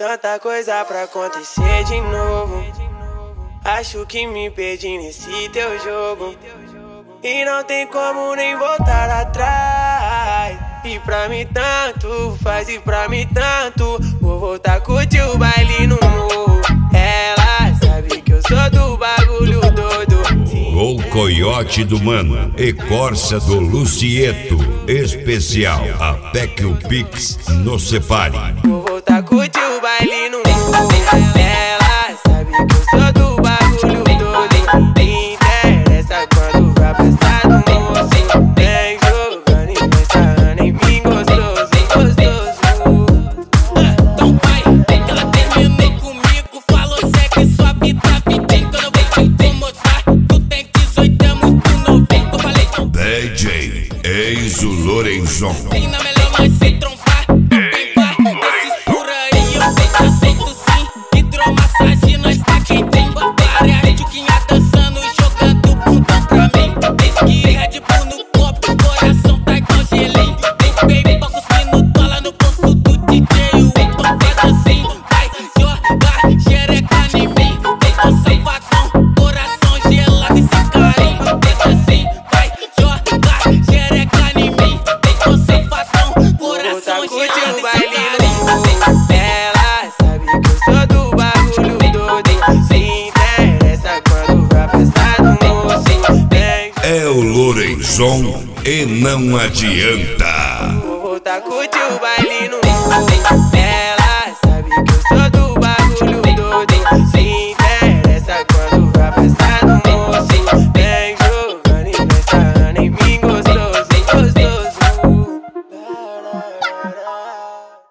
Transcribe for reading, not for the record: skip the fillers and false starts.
Tanta coisa pra acontecer de novo. Acho que me perdi nesse teu jogo e não tem como nem voltar atrás. E pra mim tanto faz, e pra mim tanto. Vou voltar a curtir o baile no morro. Ela sabe que eu sou do bagulho doido. Gol Coiote do Mano e Corsa do Lucieto. Especial até que o Pix nos separe. Vou voltar a curtir o baile no morro. Ela sabe que eu sou do bagulho doido. Me interessa quando vai passar do moço. Vem jogando e vem sarrando em mim gostoso, gostoso. Então vai, que ela terminou comigo. Falou segue sua vida, tem quando eu vou te incomodar. Tu tem 18, é muito novo. Eu falei então DJ Enzo Lorenzon. tem na melhor nós se trombar. Bem vai, desses por aí eu sei que aceito sim. Hidromassagem nós tá quem tem. Várias juquinha dançando e jogando bundão pra mim. Whisky Red Bull no copo, coração tá igual gelinho. Tem baby pra cuspindo dólar no bolso do DJ. Então faz assim, vai jogar xereca em mim. Tem com safadão, coração gelado e sem carinho. Pensa assim, vai jogar xereca em mim. Tem com safadão, coração gelado e sem carinho. Ela sabe que eu sou do bagulho doido. Se interessa quando vai passar do moço. Vem, É o Lorenzon e não adianta. vou voltar a curtir o baile no